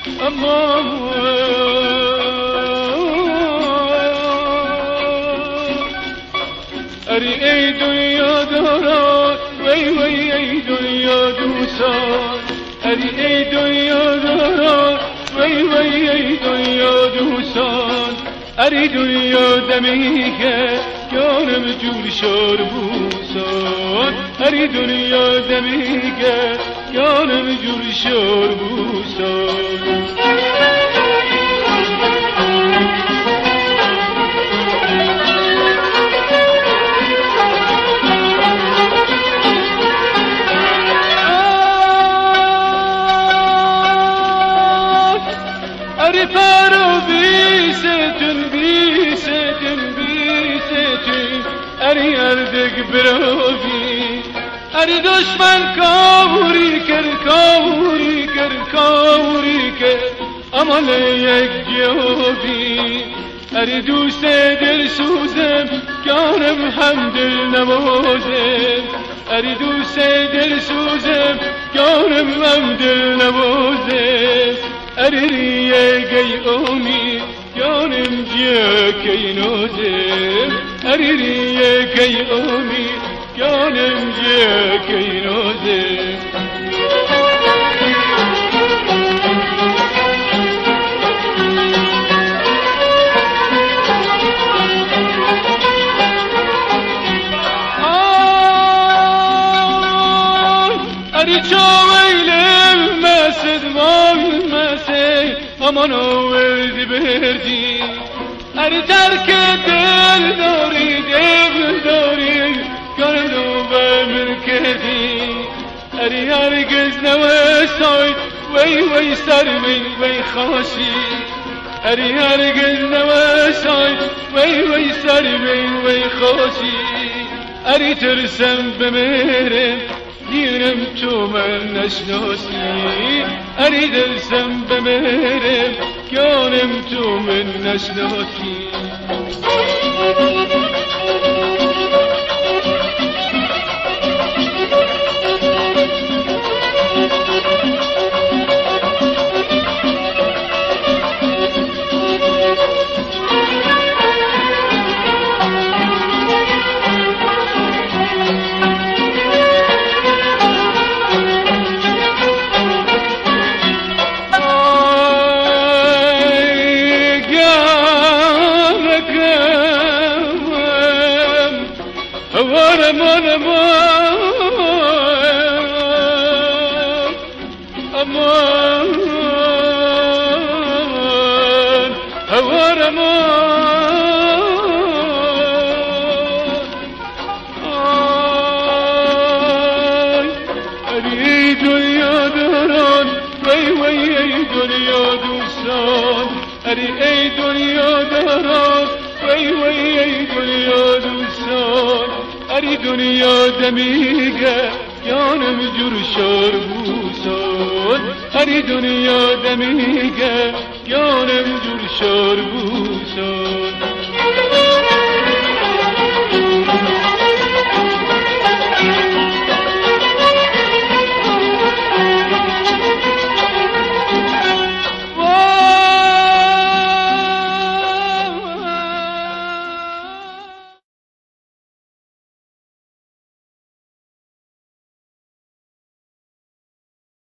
اما اری ای دنیا داران وی وی ای دنیا دوستان اری ای دنیا داران وی وی ای دنیا دوستان اری دنیا دمیگه جانم جور شار بوسان اری دنیا دمیگه جانم جور شار بوسان اری پرو بیستون اری اردک براوی اری دشمن کاوری کر عمل یک جوابی اری دوست دل سوزم جانم هم دل نوازم اری دوست دل سوزم جانم هم دل نوازم اری ریه گی امید جانم جیا کی نازم اری ریه گی امید جانم جیا کی نازم اری چاویلم مسد aman o verdi verdi اری ترک دل داری گردو به من کردی اری هرگز نوستای وی سر وی خاشی اری هرگز نوستای وی سر وی خاشی اری ترسم بمیرم دیرم تو من نشناسی اری ترسم بمیرم جانم تو من نشناسی اری ای دنیا داران وی ای دنیا دوستان اری دنیا دمیگه جانم جور شار بوسان اری دنیا دمیگه جانم جور شار بوسان